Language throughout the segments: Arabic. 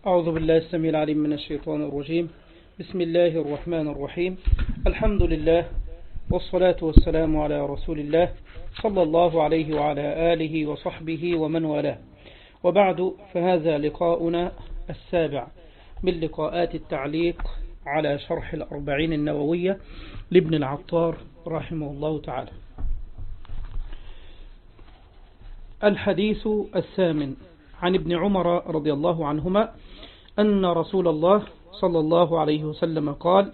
أعوذ بالله السميع العليم من الشيطان الرجيم. بسم الله الرحمن الرحيم. الحمد لله والصلاة والسلام على رسول الله صلى الله عليه وعلى آله وصحبه ومن والاه، وبعد، فهذا لقاؤنا السابع من لقاءات التعليق على شرح الأربعين النووية لابن العطار رحمه الله تعالى. الحديث الثامن عن ابن عمر رضي الله عنهما أن رسول الله صلى الله عليه وسلم قال: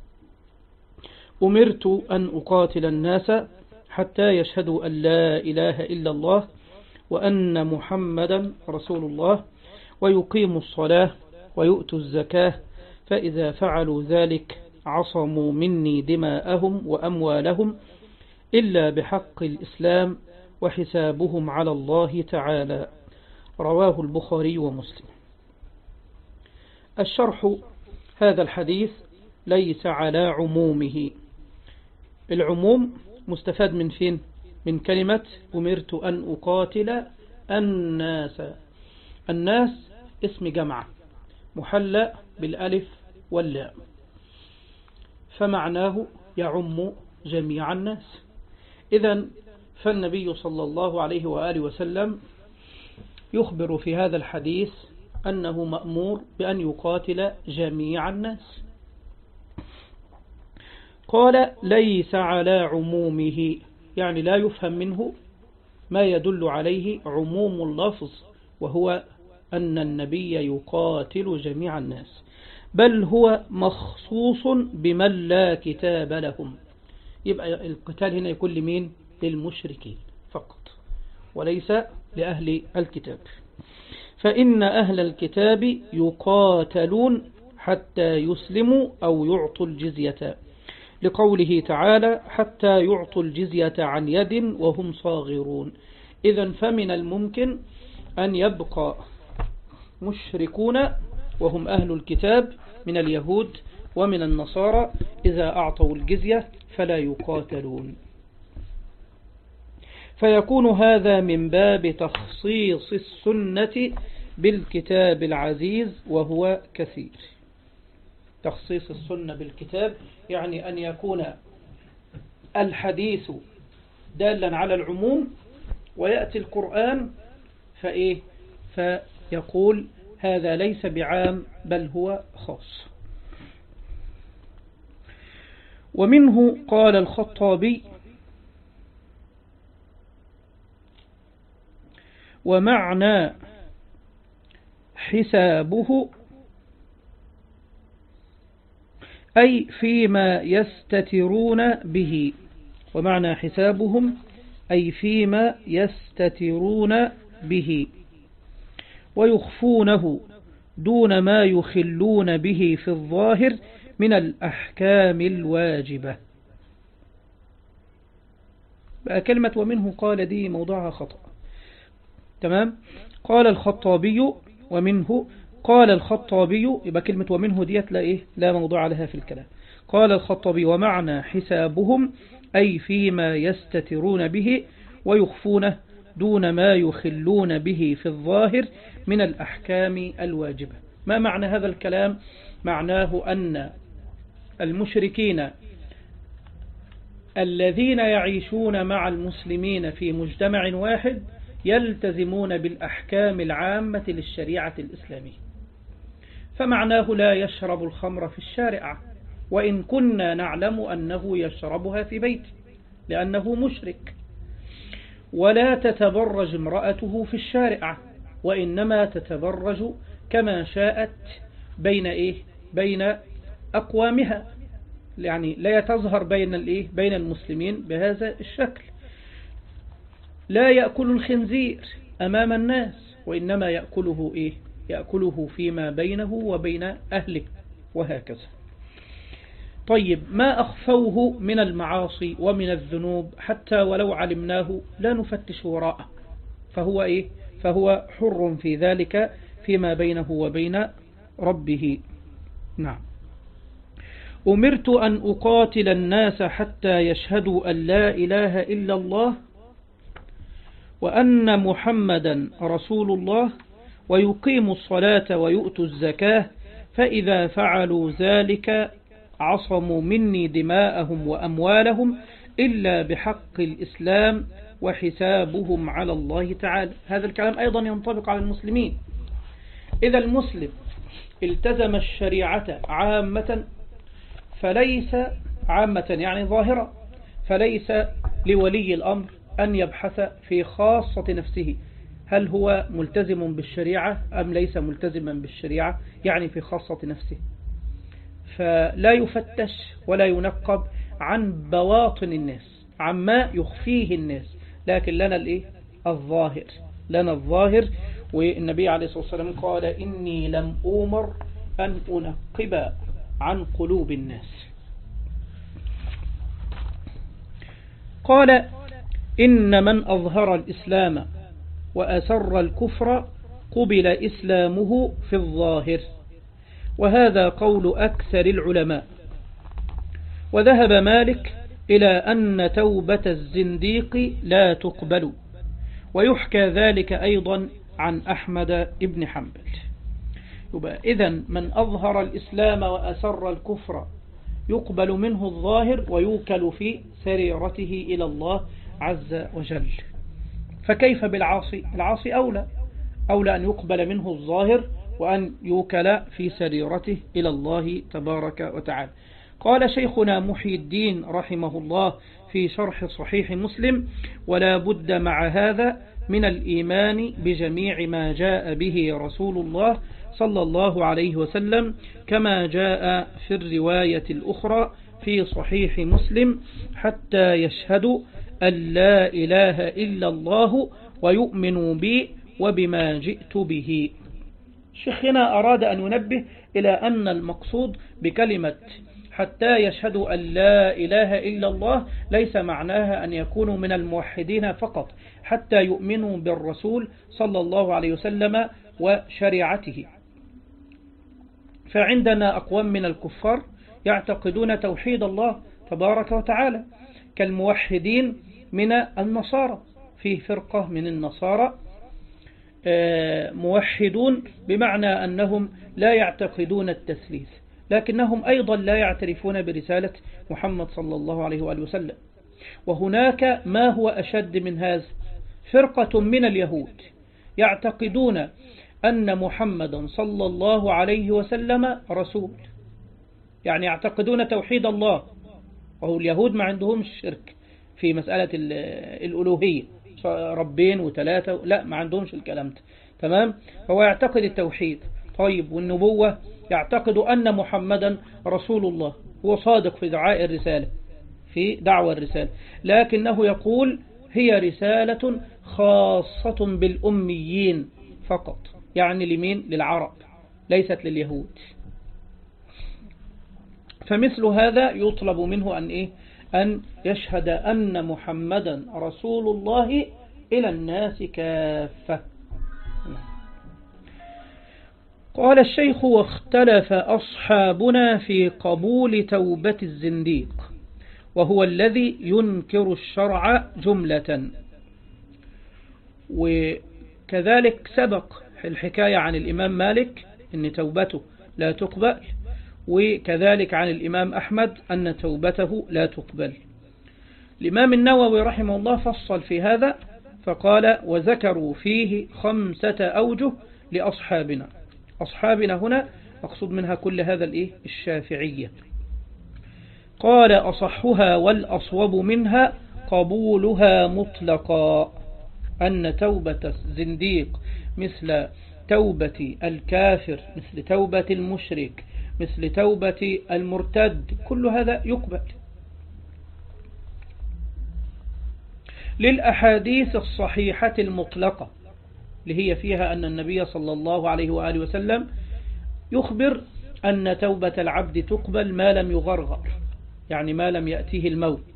أمرت أن أقاتل الناس حتى يشهدوا أن لا إله إلا الله وأن محمدا رسول الله ويقيموا الصلاة ويؤتوا الزكاة، فإذا فعلوا ذلك عصموا مني دماءهم وأموالهم إلا بحق الإسلام وحسابهم على الله تعالى. رواه البخاري ومسلم. الشرح: هذا الحديث ليس على عمومه. العموم مستفاد من فين؟ من كلمة أمرت أن أقاتل الناس. الناس اسم جمع محلى بالألف واللام، فمعناه يعم جميع الناس. إذن فالنبي صلى الله عليه وآله وسلم يخبر في هذا الحديث أنه مأمور بأن يقاتل جميع الناس. قال: ليس على عمومه، يعني لا يفهم منه ما يدل عليه عموم اللفظ، وهو أن النبي يقاتل جميع الناس، بل هو مخصوص بمن لا كتاب لهم. يبقى القتال هنا يكون لمين؟ للمشركين فقط، وليس لأهل الكتاب. فإن أهل الكتاب يقاتلون حتى يسلموا أو يعطوا الجزية، لقوله تعالى: حتى يعطوا الجزية عن يد وهم صاغرون. إذن فمن الممكن أن يبقى مشركون وهم أهل الكتاب من اليهود ومن النصارى إذا أعطوا الجزية فلا يقاتلون. فيكون هذا من باب تخصيص السنة بالكتاب العزيز وهو كثير. تخصيص السنة بالكتاب يعني أن يكون الحديث دالا على العموم، ويأتي القرآن فيقول هذا ليس بعام بل هو خاص. ومنه قال الخطابي: ومعنى حسابه أي فيما يستترون به. ومعنى حسابهم أي فيما يستترون به ويخفونه دون ما يخلون به في الظاهر من الأحكام الواجبة. بقى كلمة ومنه قال دي موضوعها خطأ. تمام؟ قال الخطابي ومنه، قال الخطابي، يبقى كلمة ومنه ديت لا موضوع لها في الكلام. قال الخطابي: ومعنى حسابهم أي فيما يستترون به ويخفونه دون ما يخلون به في الظاهر من الأحكام الواجبة. ما معنى هذا الكلام؟ معناه أن المشركين الذين يعيشون مع المسلمين في مجتمع واحد يلتزمون بالأحكام العامة للشريعة الإسلامية. فمعناه لا يشرب الخمر في الشارع، وإن كنا نعلم أنه يشربها في بيته لأنه مشرك. ولا تتبرج امرأته في الشارع، وإنما تتبرج كما شاءت بين أقوامها، يعني لا تظهر بين المسلمين بهذا الشكل. لا يأكل الخنزير أمام الناس، وإنما يأكله فيما بينه وبين أهله، وهكذا. طيب، ما أخفوه من المعاصي ومن الذنوب حتى ولو علمناه لا نفتش وراءه، فهو حر في ذلك فيما بينه وبين ربه. نعم. أمرت أن أقاتل الناس حتى يشهدوا أن لا إله إلا الله وأن محمدا رسول الله ويقيموا الصلاة ويؤتوا الزكاة، فإذا فعلوا ذلك عصموا مني دماءهم وأموالهم إلا بحق الإسلام وحسابهم على الله تعالى. هذا الكلام أيضا ينطبق على المسلمين. إذا المسلم التزم الشريعة عامة فليس عامة يعني ظاهرة، فليس لولي الأمر أن يبحث في خاصة نفسه هل هو ملتزم بالشريعة أم ليس ملتزما بالشريعة، يعني في خاصة نفسه، فلا يفتش ولا ينقب عن بواطن الناس عما يخفيه الناس، لكن لنا الظاهر، لنا الظاهر. والنبي عليه الصلاة والسلام قال إني لم أؤمر أن أنقب عن قلوب الناس. قال إن من أظهر الإسلام وأسر الكفر قبل إسلامه في الظاهر، وهذا قول أكثر العلماء. وذهب مالك إلى أن توبة الزنديق لا تقبل، ويحكى ذلك أيضا عن أحمد بن حنبل. يبقى إذن من أظهر الإسلام وأسر الكفر يقبل منه الظاهر ويوكل في سريرته إلى الله عز وجل. فكيف بالعاصي؟ العاصي أولى أن يقبل منه الظاهر وأن يوكل في سريرته إلى الله تبارك وتعالى. قال شيخنا محي الدين رحمه الله في شرح صحيح مسلم: ولا بد مع هذا من الإيمان بجميع ما جاء به رسول الله صلى الله عليه وسلم، كما جاء في الرواية الأخرى في صحيح مسلم: حتى يشهدوا أن لا إله إلا الله ويؤمنوا بي وبما جئت به. شيخنا أراد أن ينبه إلى أن المقصود بكلمة حتى يشهدوا أن لا إله إلا الله ليس معناها أن يكونوا من الموحدين فقط، حتى يؤمنوا بالرسول صلى الله عليه وسلم وشريعته. فعندنا أقوام من الكفار يعتقدون توحيد الله تبارك وتعالى كالموحدين من النصارى. فيه فرقة من النصارى موحدون بمعنى أنهم لا يعتقدون التثليث، لكنهم أيضا لا يعترفون برسالة محمد صلى الله عليه وآله وسلم. وهناك ما هو أشد من هذا، فرقة من اليهود يعتقدون أن محمدا صلى الله عليه وسلم رسول، يعني يعتقدون توحيد الله. وهو اليهود ما عندهم شرك في مسألة الألوهية، ربين وثلاثة، لا ما عندهمش الكلام ده، تمام. هو يعتقد التوحيد. طيب والنبوة، يعتقد أن محمدا رسول الله، هو صادق في دعاء الرسالة، في دعوة الرسالة، لكنه يقول هي رسالة خاصة بالأميين فقط، يعني لمين؟ للعرب، ليست لليهود. فمثل هذا يطلب منه أن يشهد أن محمدا رسول الله إلى الناس كافة. قال الشيخ: واختلف أصحابنا في قبول توبة الزنديق، وهو الذي ينكر الشرع جملة. وكذلك سبق الحكاية عن الإمام مالك أن توبته لا تقبل، وكذلك عن الإمام أحمد أن توبته لا تقبل. الإمام النووي رحمه الله فصل في هذا فقال: وذكروا فيه 5 أوجه لأصحابنا. أصحابنا هنا مقصود منها كل هذا الشافعية. قال: أصحها والأصوب منها قبولها مطلقا، أن توبة الزنديق مثل توبة الكافر، مثل توبة المشرك، مثل توبة المرتد، كل هذا يقبل للأحاديث الصحيحة المطلقة اللي هي فيها أن النبي صلى الله عليه وآله وسلم يخبر أن توبة العبد تقبل ما لم يغرغر، يعني ما لم يأتيه الموت،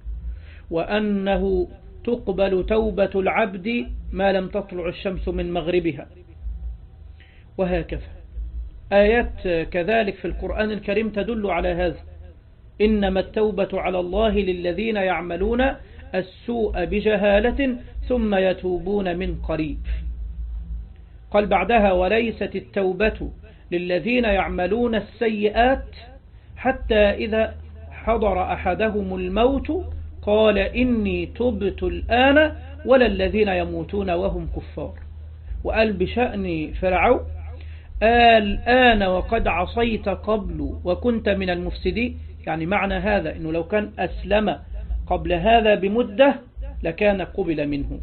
وأنه تقبل توبة العبد ما لم تطلع الشمس من مغربها، وهكذا. آيات كذلك في القرآن الكريم تدل على هذا: إنما التوبة على الله للذين يعملون السوء بجهالة ثم يتوبون من قريب. قال بعدها وليست التوبة للذين يعملون السيئات حتى إذا حضر أحدهم الموت قال إني تبت الآن ولا الذين يموتون وهم كفار. وقال بشأن فرعون الآن وقد عصيت قبل وكنت من المفسدين، يعني معنى هذا أنه لو كان أسلم قبل هذا بمدة لكان قبل منه.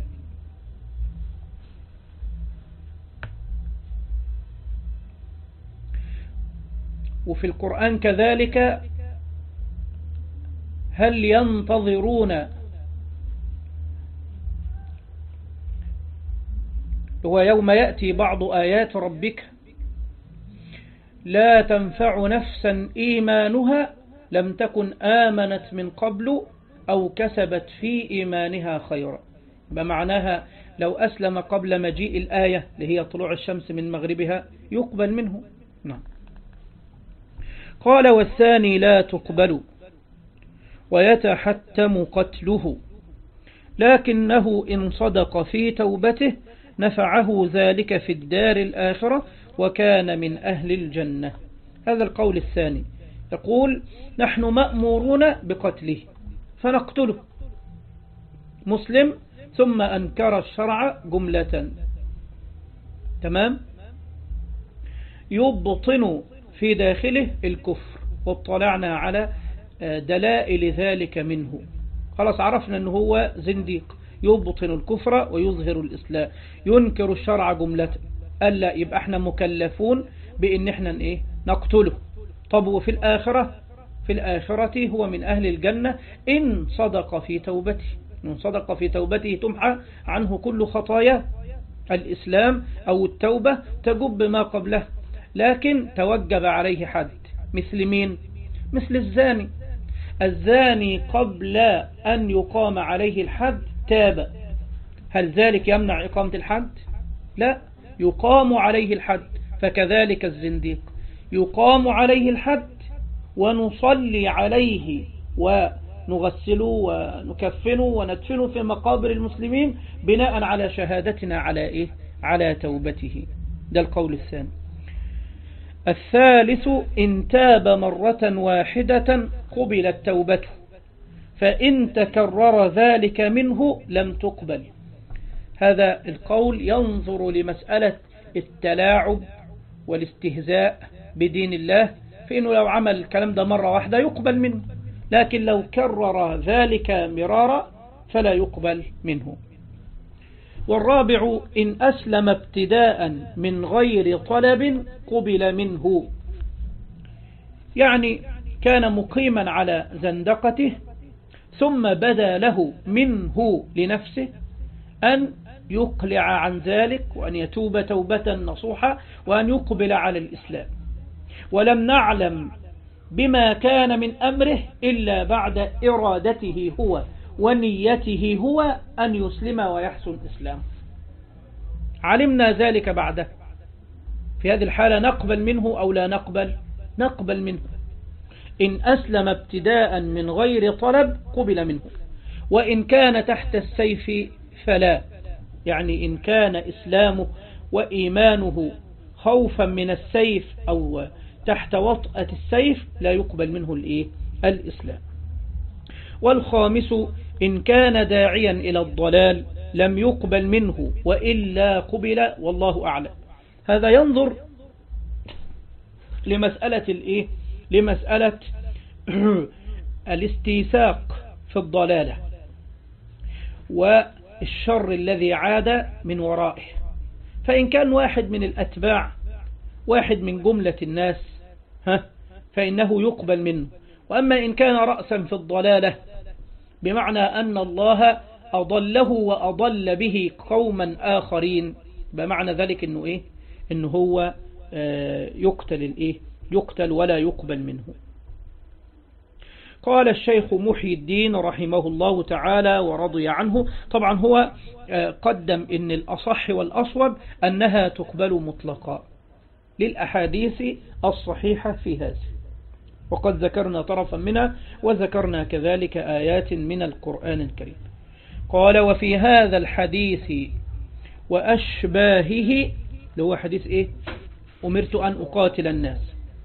وفي القرآن كذلك هل ينتظرون، ويوم يأتي بعض آيات ربك لا تنفع نفسا إيمانها لم تكن آمنت من قبل أو كسبت في إيمانها خيرا. بمعناها لو أسلم قبل مجيء الآية اللي هي طلوع الشمس من مغربها يقبل منه. نعم. قال والثاني لا تقبل ويتحتم قتله، لكنه إن صدق في توبته نفعه ذلك في الدار الآخرة وكان من أهل الجنة. هذا القول الثاني، يقول نحن مأمورون بقتله فنقتله مسلم ثم أنكر الشرع جملة، تمام، يبطن في داخله الكفر، واطلعنا على دلائل ذلك منه. خلاص عرفنا أنه هو زنديق يبطن الكفر ويظهر الإسلام، ينكر الشرع جملة. ألا يبقى احنا مكلفون بأن احنا نقتله. طب وفي الآخرة؟ في الآخرة هو من أهل الجنة إن صدق في توبته. إن صدق في توبته تمحى عنه كل خطايا الإسلام أو التوبة تجب ما قبله، لكن توجب عليه حد. مثل مين؟ مثل الزاني. الزاني قبل أن يقام عليه الحد تاب، هل ذلك يمنع إقامة الحد؟ لا، يقام عليه الحد. فكذلك الزنديق يقام عليه الحد ونصلي عليه ونغسله ونكفنه وندفنه في مقابر المسلمين بناء على شهادتنا على على توبته. ده القول الثاني. الثالث إن تاب مرة واحدة قبلت توبته، فإن تكرر ذلك منه لم تقبل. هذا القول ينظر لمسألة التلاعب والاستهزاء بدين الله، فإنه لو عمل الكلام ده مرة واحدة يقبل منه، لكن لو كرر ذلك مرارا فلا يقبل منه. والرابع إن أسلم ابتداء من غير طلب قبل منه، يعني كان مقيما على زندقته ثم بدا له منه لنفسه أن يقلع عن ذلك وأن يتوب توبة نصوحة وأن يقبل على الإسلام، ولم نعلم بما كان من أمره إلا بعد إرادته هو ونيته هو أن يسلم ويحسن إسلام. علمنا ذلك بعده، في هذه الحالة نقبل منه أو لا نقبل؟ نقبل منه. إن أسلم ابتداء من غير طلب قبل منه، وإن كان تحت السيف فلا، يعني إن كان إسلامه وإيمانه خوفا من السيف أو تحت وطأة السيف لا يقبل منه الإسلام. والخامس إن كان داعيا إلى الضلال لم يقبل منه وإلا قبل، والله أعلم. هذا ينظر لمسألة لمسألة الاستيثاق في الضلالة والشر الذي عاد من ورائه. فإن كان واحد من الأتباع، واحد من جملة الناس، فإنه يقبل منه. وأما إن كان رأسا في الضلالة بمعنى أن الله أضله وأضل به قوما آخرين، بمعنى ذلك إنه إنه هو يقتل ولا يقبل منه. قال الشيخ محي الدين رحمه الله تعالى ورضي عنه، طبعا هو قدم إن الأصح والأصوب أنها تقبل مطلقا للأحاديث الصحيحة في هذا، وقد ذكرنا طرفا منها وذكرنا كذلك آيات من القرآن الكريم. قال وفي هذا الحديث وأشباهه اللي هو حديث إيه؟ أمرت أن أقاتل الناس.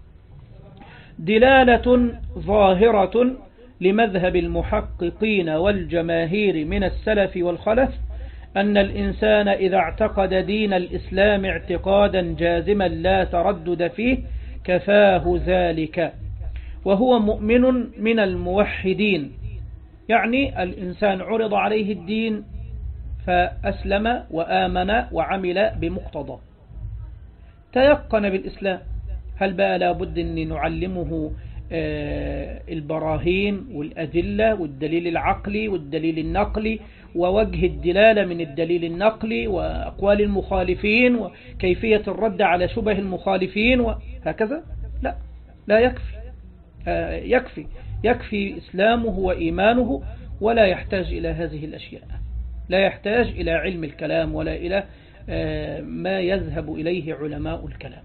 دلالة ظاهرة لمذهب المحققين والجماهير من السلف والخلف أن الإنسان إذا اعتقد دين الإسلام اعتقادا جازما لا تردد فيه كفاه ذلك، وهو مؤمن من الموحدين. يعني الإنسان عرض عليه الدين فأسلم وآمن وعمل بمقتضى، تيقن بالإسلام. هل بقى لابد أن نعلمه البراهين والأدلة والدليل العقلي والدليل النقلي ووجه الدلالة من الدليل النقلي وأقوال المخالفين وكيفية الرد على شبه المخالفين وهكذا؟ لا، لا يكفي. يكفي إسلامه وإيمانه، ولا يحتاج إلى هذه الأشياء. لا يحتاج إلى علم الكلام ولا إلى ما يذهب إليه علماء الكلام.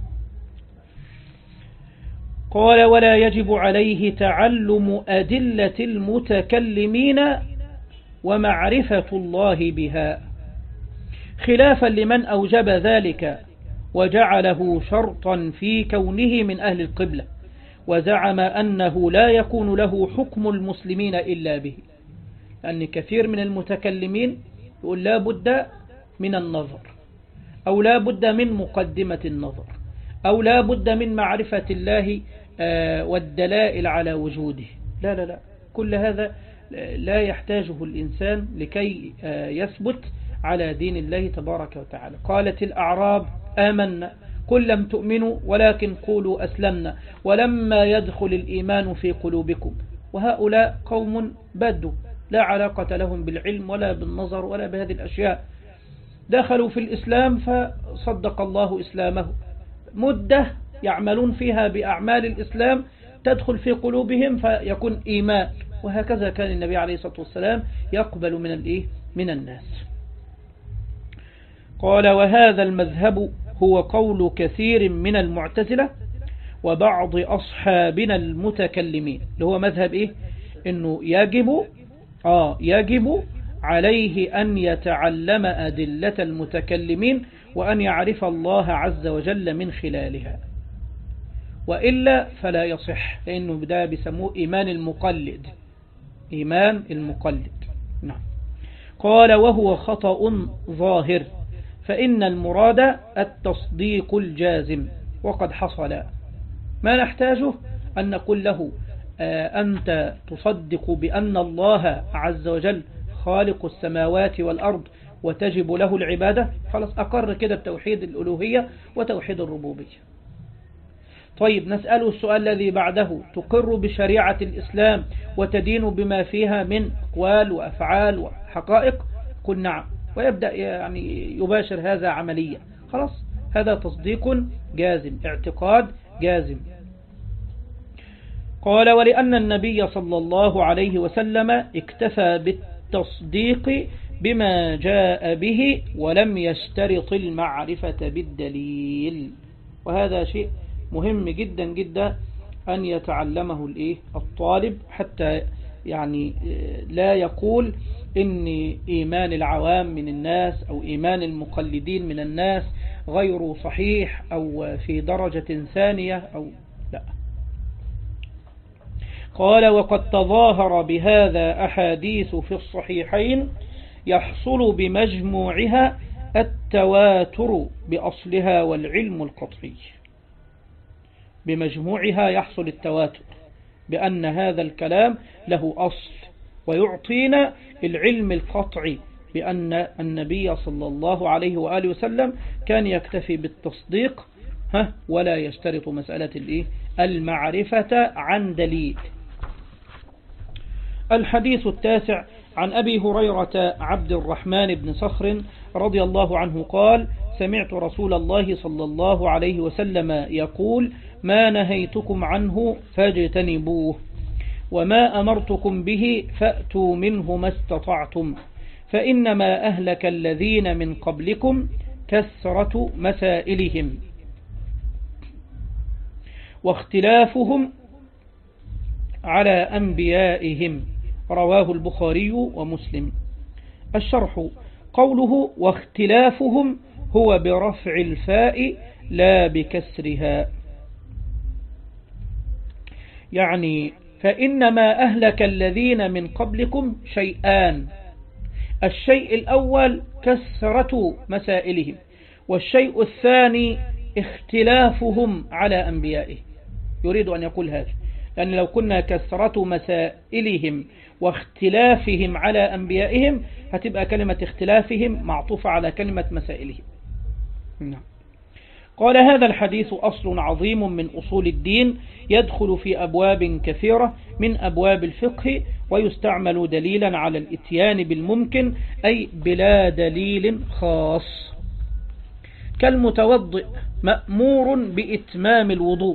قال: ولا يجب عليه تعلم أدلة المتكلمين ومعرفة الله بها، خلافا لمن أوجب ذلك وجعله شرطا في كونه من أهل القبلة، وزعم أنه لا يكون له حكم المسلمين إلا به. لأن كثير من المتكلمين يقول لا بد من النظر، أو لا بد من مقدمة النظر، أو لا بد من معرفة الله والدلائل على وجوده. لا لا لا، كل هذا لا يحتاجه الإنسان لكي يثبت على دين الله تبارك وتعالى. قالت الأعراب آمنا قل لم تؤمنوا ولكن قولوا أسلمنا ولما يدخل الإيمان في قلوبكم. وهؤلاء قوم بدوا لا علاقة لهم بالعلم ولا بالنظر ولا بهذه الأشياء، دخلوا في الإسلام فصدق الله إسلامه، مدة يعملون فيها بأعمال الإسلام تدخل في قلوبهم فيكون إيمان. وهكذا كان النبي عليه الصلاة والسلام يقبل من الناس. قال: وهذا المذهب هو قول كثير من المعتزلة وبعض أصحابنا المتكلمين، اللي هو مذهب إيه؟ إنه يجب عليه أن يتعلم أدلة المتكلمين وأن يعرف الله عز وجل من خلالها، وإلا فلا يصح، لأنه ده بيسموه إيمان المقلد. نعم. قال: وهو خطأ ظاهر، فإن المراد التصديق الجازم، وقد حصل. ما نحتاجه أن نقول له أنت تصدق بأن الله عز وجل خالق السماوات والأرض وتجب له العبادة، خلاص أقر كده بتوحيد الألوهية وتوحيد الربوبية. طيب نسأله السؤال الذي بعده: تقر بشريعة الإسلام وتدين بما فيها من أقوال وأفعال وحقائق؟ قل نعم، ويبدأ يعني يباشر هذا عمليا. خلاص هذا تصديق جازم، اعتقاد جازم. قال: ولأن النبي صلى الله عليه وسلم اكتفى بالتصديق بما جاء به ولم يشترط المعرفة بالدليل. وهذا شيء مهم جدا جدا أن يتعلمه الطالب، حتى يعني لا يقول إن إيمان العوام من الناس أو إيمان المقلدين من الناس غير صحيح أو في درجة ثانية أو لا. قال: وقد تظاهر بهذا أحاديث في الصحيحين يحصل بمجموعها التواتر بأصلها والعلم القطعي. بمجموعها يحصل التواتر بأن هذا الكلام له أصل، ويعطينا العلم القطعي بأن النبي صلى الله عليه وآله وسلم كان يكتفي بالتصديق ولا يشترط مسألة المعرفة عن دليل. الحديث التاسع عن أبي هريرة عبد الرحمن بن صخر رضي الله عنه قال: سمعت رسول الله صلى الله عليه وسلم يقول: ما نهيتكم عنه فاجتنبوه، وما أمرتكم به فأتوا منه ما استطعتم، فإنما أهلك الذين من قبلكم كثرة مسائلهم واختلافهم على أنبيائهم. رواه البخاري ومسلم. الشرح: قوله واختلافهم هو برفع الفاء لا بكسرها. يعني فإنما أهلك الذين من قبلكم شيئان: الشيء الأول كثرة مسائلهم، والشيء الثاني اختلافهم على أنبيائهم. يريد أن يقول هذا، لأن لو كنا كثرة مسائلهم واختلافهم على أنبيائهم هتبقى كلمة اختلافهم معطوفة على كلمة مسائلهم. نعم. قال: هذا الحديث أصل عظيم من أصول الدين، يدخل في أبواب كثيرة من أبواب الفقه، ويستعمل دليلا على الإتيان بالممكن، أي بلا دليل خاص. كالمتوضئ مأمور بإتمام الوضوء.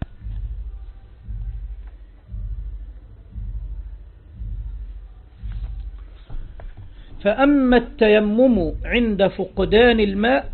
فأما التيمم عند فقدان الماء،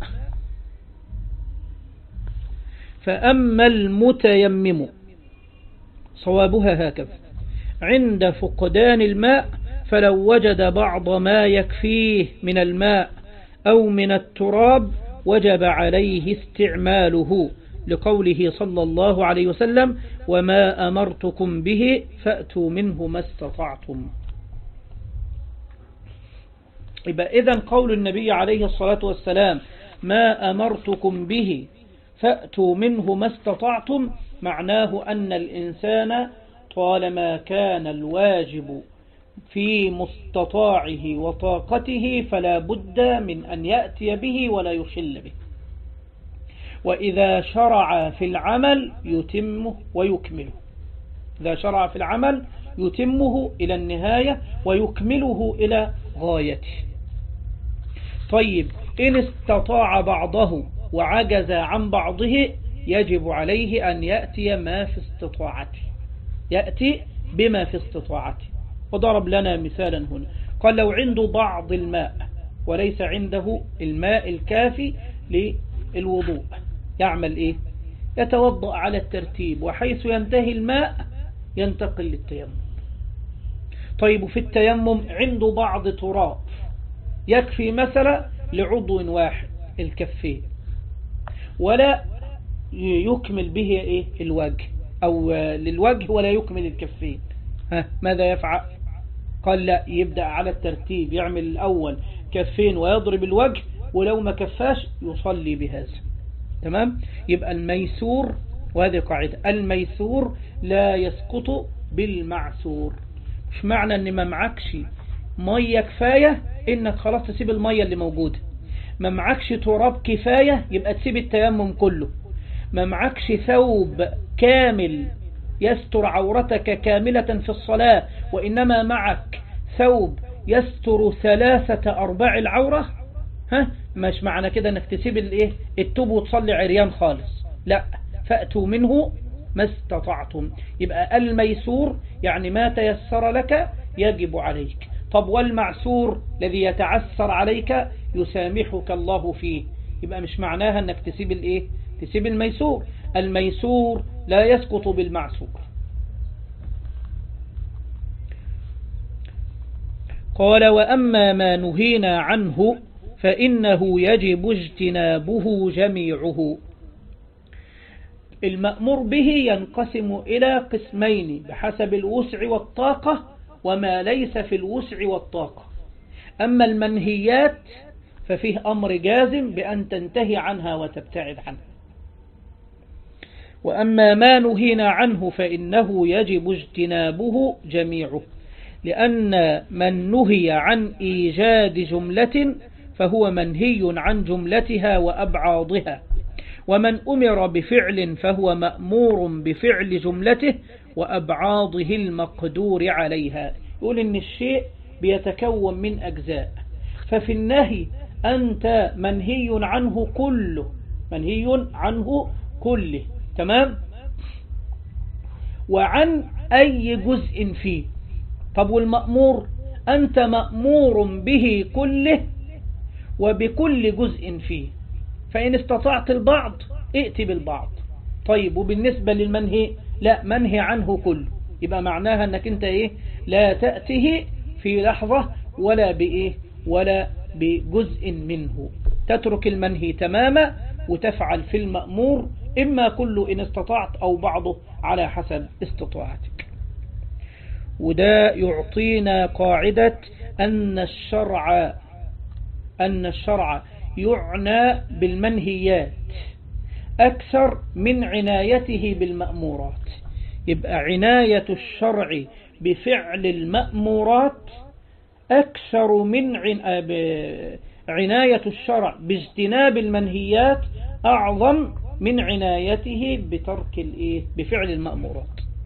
فأما المتيمم صوابها هكذا: عند فقدان الماء فلو وجد بعض ما يكفيه من الماء أو من التراب وجب عليه استعماله، لقوله صلى الله عليه وسلم: وما أمرتكم به فأتوا منه ما استطعتم. يبقى إذن قول النبي عليه الصلاة والسلام: ما أمرتكم به فأتوا منه ما استطعتم، معناه أن الإنسان طالما كان الواجب في مستطاعه وطاقته فلا بد من أن يأتي به ولا يخل به، وإذا شرع في العمل يتمه ويكمله. إذا شرع في العمل يتمه إلى النهاية ويكمله إلى غايته. طيب، إن استطاع بعضه وعجز عن بعضه يجب عليه أن يأتي ما في استطاعته، يأتي بما في استطاعته. وضرب لنا مثالا هنا، قال: لو عنده بعض الماء وليس عنده الماء الكافي للوضوء يعمل إيه؟ يتوضأ على الترتيب، وحيث ينتهي الماء ينتقل للتيمم. طيب، في التيمم عنده بعض تراب يكفي مثلا لعضو واحد الكفين، ولا يكمل به إيه؟ الوجه، أو للوجه ولا يكمل الكفين. ماذا يفعل؟ قال: لا، يبدأ على الترتيب، يعمل الأول كفين ويضرب الوجه، ولو ما كفاش يصلي بهذا. تمام؟ يبقى الميسور، وهذه قاعدة: الميسور لا يسقط بالمعسور. مش معنى ان ما معكش مية كفاية انك خلاص تسيب المية اللي موجودة، ما معكش تراب كفاية يبقى تسيب التيمم كله، ما معكش ثوب كامل يستر عورتك كاملة في الصلاة وإنما معك ثوب يستر 3/4 العورة، مش معنى كده انك تسيب التوب وتصلي عريان خالص، لا، فأتوا منه ما استطعتم. يبقى الميسور يعني ما تيسر لك يجب عليك. طب والمعسور الذي يتعسر عليك يسامحك الله فيه، يبقى مش معناها انك تسيب تسيب الميسور. الميسور لا يسقط بالمعسور. قال: وأما ما نهينا عنه فإنه يجب اجتنابه جميعه. المأمور به ينقسم إلى قسمين بحسب الوسع والطاقة وما ليس في الوسع والطاقة. أما المنهيات ففيه أمر جازم بأن تنتهي عنها وتبتعد عنها. وأما ما نهينا عنه فإنه يجب اجتنابه جميعه، لأن من نهي عن إيجاد جملة فهو منهي عن جملتها وأبعاضها، ومن أمر بفعل فهو مأمور بفعل جملته وأبعاضه المقدور عليها. يقول إن الشيء بيتكون من أجزاء، ففي النهي أنت منهي عنه كله، منهي عنه كله، تمام، وعن أي جزء فيه. طب والمأمور أنت مأمور به كله وبكل جزء فيه، فإن استطعت البعض ائت بالبعض. طيب، وبالنسبة للمنهي لا، منهي عنه كله، يبقى معناها أنك أنت لا تأته في لحظة ولا ولا بجزء منه. تترك المنهي تماما وتفعل في المأمور، إما كله إن استطعت أو بعضه على حسب استطاعتك. وده يعطينا قاعدة أن الشرع يعنى بالمنهيات أكثر من عنايته بالمأمورات. يبقى عناية الشرع بفعل المأمورات أكثر من عناية الشرع باجتناب المنهيات أعظم من عنايته بفعل المأمورات.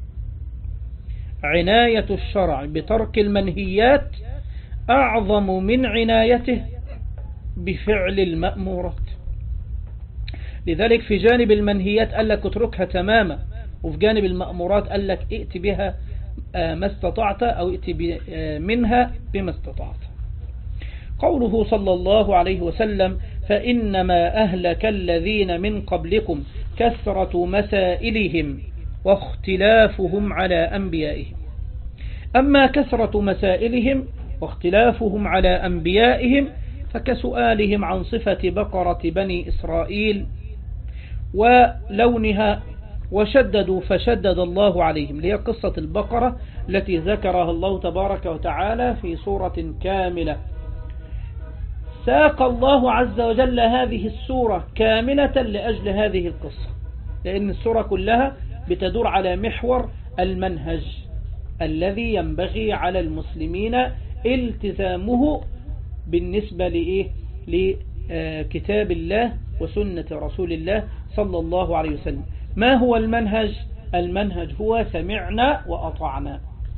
عناية الشرع بترك المنهيات أعظم من عنايته بفعل المأمورات. لذلك في جانب المنهيات قال لك اتركها تماما، وفي جانب المأمورات قال لك ائت بها ما استطعت أو ائت منها بما استطعت. قوله صلى الله عليه وسلم: فإنما أهلك الذين من قبلكم كثرة مسائلهم واختلافهم على أنبيائهم. أما كثرة مسائلهم واختلافهم على أنبيائهم فكسؤالهم عن صفة بقرة بني إسرائيل ولونها وشددوا فشدد الله عليهم، لهي قصة البقرة التي ذكرها الله تبارك وتعالى في سورة كاملة. ساق الله عز وجل هذه السورة كاملة لأجل هذه القصة، لأن السورة كلها بتدور على محور المنهج الذي ينبغي على المسلمين التزامه بالنسبة لكتاب الله وسنة رسول الله صلى الله عليه وسلم. ما هو المنهج؟ المنهج هو سمعنا وأطعنا،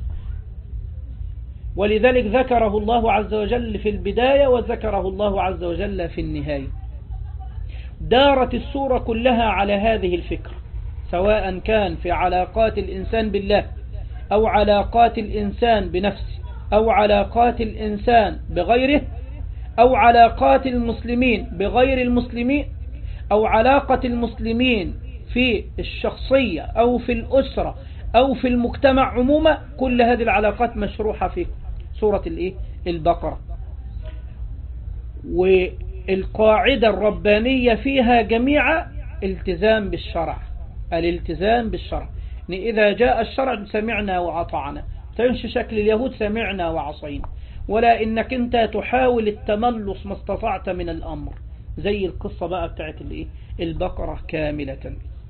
ولذلك ذكره الله عز وجل في البداية وذكره الله عز وجل في النهاية. دارت السورة كلها على هذه الفكرة، سواء كان في علاقات الإنسان بالله أو علاقات الإنسان بنفسه أو علاقات الإنسان بغيره أو علاقات المسلمين بغير المسلمين أو علاقة المسلمين في الشخصية أو في الأسرة أو في المجتمع عموما. كل هذه العلاقات مشروحة في سورة البقرة، والقاعدة الربانية فيها جميعا الالتزام بالشرع. الالتزام بالشرع، إذا جاء الشرع سمعنا وأطعنا، تنشي شكل اليهود سمعنا وعصينا، ولا إنك أنت تحاول التملص ما استطعت من الأمر، زي القصة بقى بتاعت البقرة كاملة.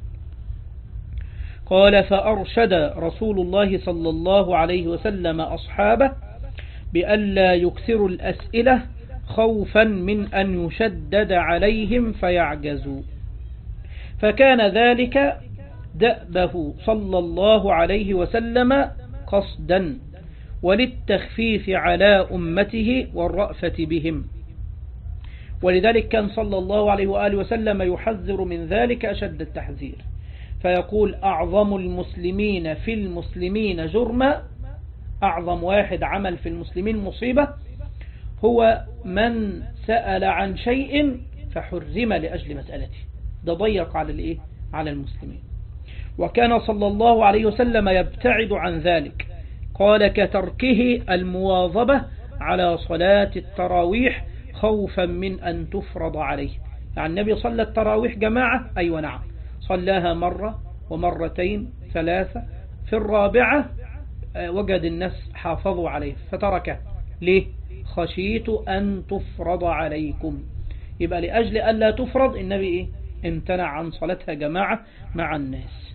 قال: فأرشد رسول الله صلى الله عليه وسلم أصحابه بألا يكثروا الأسئلة خوفا من أن يشدد عليهم فيعجزوا، فكان ذلك دأبه صلى الله عليه وسلم قصدا وللتخفيف على أمته والرأفة بهم. ولذلك كان صلى الله عليه وآله وسلم يحذر من ذلك أشد التحذير، فيقول: أعظم المسلمين في المسلمين جرما، أعظم واحد عمل في المسلمين مصيبة هو من سأل عن شيء فحرم لأجل مسألته. ده ضيق على المسلمين. وكان صلى الله عليه وسلم يبتعد عن ذلك، قال: كتركه المواظبة على صلاة التراويح خوفا من أن تفرض عليه. يعني النبي صلى التراويح جماعة، أيوة نعم، صلاها مرة ومرتين ثلاثة، في الرابعة وجد الناس حافظوا عليه فتركه. ليه؟ خشيت أن تفرض عليكم. يبقى لأجل أن لا تفرض النبي امتنع عن صلاتها جماعة مع الناس.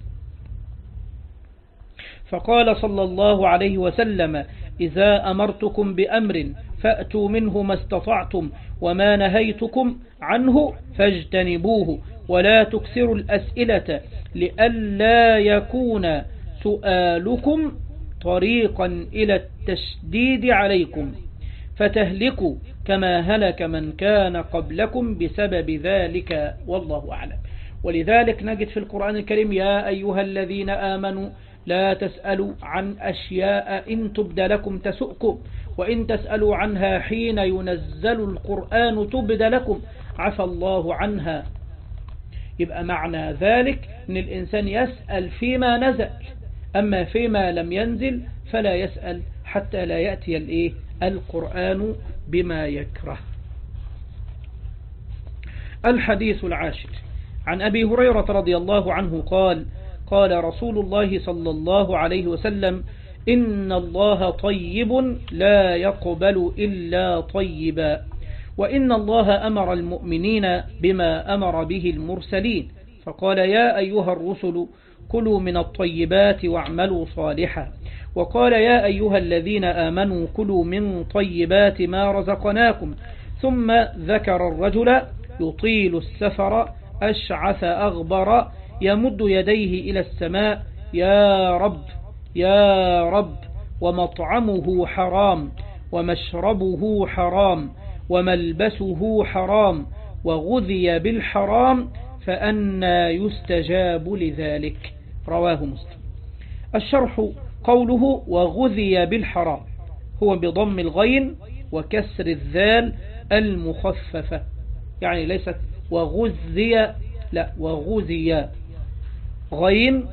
فقال صلى الله عليه وسلم: إذا أمرتكم بأمر فأتوا منه ما استطعتم، وما نهيتكم عنه فاجتنبوه، ولا تكثروا الأسئلة لئلا يكون سؤالكم طريقا إلى التشديد عليكم فتهلكوا كما هلك من كان قبلكم بسبب ذلك، والله أعلم. ولذلك نجد في القرآن الكريم: يا أيها الذين آمنوا لا تسألوا عن أشياء إن تبد لكم تسؤكم، وإن تسألوا عنها حين ينزل القرآن تبد لكم عفى الله عنها. يبقى معنى ذلك أن الإنسان يسأل فيما نزل، أما فيما لم ينزل فلا يسأل حتى لا يأتي القرآن بما يكره. الحديث العاشر عن أبي هريرة رضي الله عنه قال قال رسول الله صلى الله عليه وسلم إن الله طيب لا يقبل إلا طيبا وإن الله أمر المؤمنين بما أمر به المرسلين فقال يا أيها الرسل كلوا من الطيبات واعملوا صالحا وقال يا أيها الذين آمنوا كلوا من طيبات ما رزقناكم ثم ذكر الرجل يطيل السفر أشعث أغبر يمد يديه إلى السماء يا رب يا رب ومطعمه حرام ومشربه حرام وملبسه حرام وغذي بالحرام فأنى يستجاب لذلك رواه مسلم. الشرح قوله وغذي بالحرام هو بضم الغين وكسر الذال المخففة يعني ليست وغذي لا وغذي غين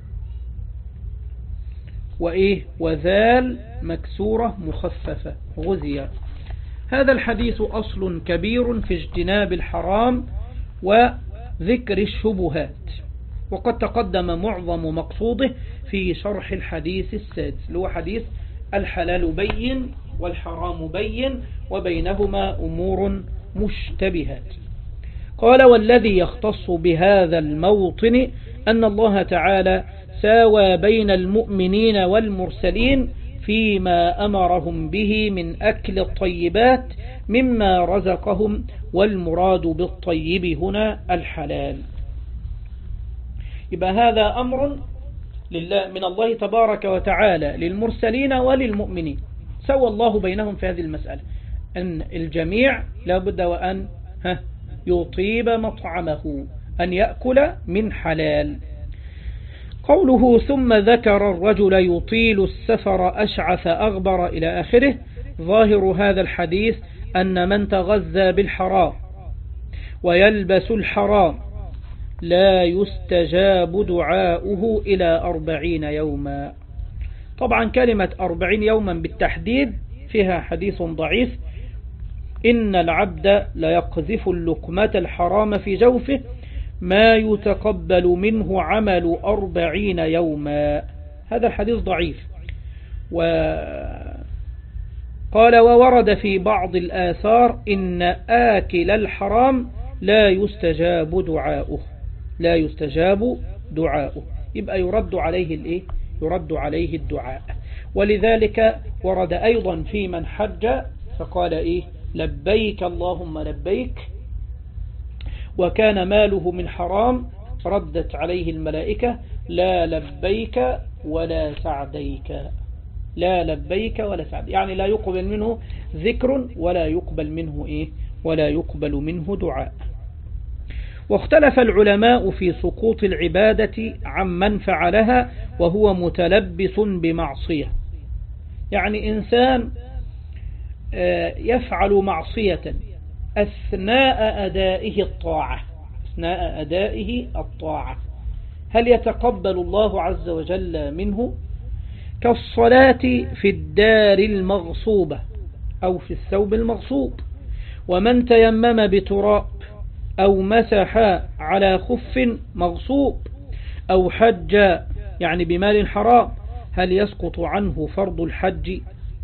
وإيه وذال مكسورة مخففة غذي. هذا الحديث أصل كبير في اجتناب الحرام وذكر الشبهات وقد تقدم معظم مقصوده في شرح الحديث السادس اللي هو حديث الحلال بين والحرام بين وبينهما أمور مشتبهات. قال والذي يختص بهذا الموطن أن الله تعالى ساوى بين المؤمنين والمرسلين فيما أمرهم به من أكل الطيبات مما رزقهم والمراد بالطيب هنا الحلال. يبقى هذا أمر لله من الله تبارك وتعالى للمرسلين وللمؤمنين سوى الله بينهم في هذه المسألة أن الجميع لابد وأن يطيب مطعمه أن يأكل من حلال. قوله ثم ذكر الرجل يطيل السفر أشعث أغبر إلى آخره ظاهر هذا الحديث أن من تغذى بالحرام ويلبس الحرام لا يستجاب دعاؤه إلى 40 يوما. طبعا كلمة 40 يوما بالتحديد فيها حديث ضعيف إن العبد ليقذف اللقمة الحرام في جوفه ما يتقبل منه عمل 40 يوما. هذا الحديث ضعيف. وقال وورد في بعض الآثار إن آكل الحرام لا يستجاب دعاؤه لا يستجاب دعاؤه يبقى يرد عليه الإيه؟ يرد عليه الدعاء. ولذلك ورد أيضا في من حج فقال إيه لبيك اللهم لبيك وكان ماله من حرام ردت عليه الملائكة لا لبيك ولا سعديك لا لبيك ولا سعديك يعني لا يقبل منه ذكر ولا يقبل منه إيه ولا يقبل منه دعاء. واختلف العلماء في سقوط العبادة عمن فعلها وهو متلبس بمعصية يعني إنسان يفعل معصية أثناء أدائه الطاعة هل يتقبل الله عز وجل منه؟ كالصلاة في الدار المغصوبة أو في الثوب المغصوب ومن تيمم بتراب أو مسح على خف مغصوب أو حج يعني بمال حرام هل يسقط عنه فرض الحج؟